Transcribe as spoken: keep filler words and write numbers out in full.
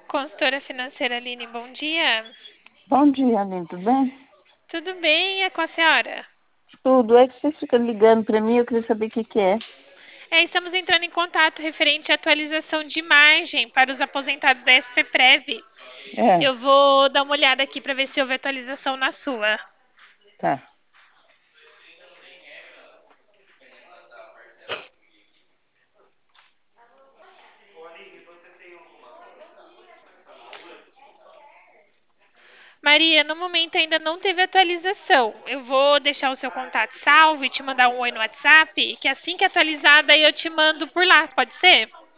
Consultora financeira Aline, bom dia. Bom dia, Aline, tudo bem? Tudo bem, é com a senhora? Tudo. É que você fica ligando para mim, eu queria saber o que que é. É, estamos entrando em contato referente à atualização de margem para os aposentados da S P Prev. É, Eu vou dar uma olhada aqui para ver se houve atualização na sua. tá. Maria, no momento ainda não teve atualização. Eu vou deixar o seu contato salvo e te mandar um oi no WhatsApp, que assim que atualizada eu te mando por lá, pode ser?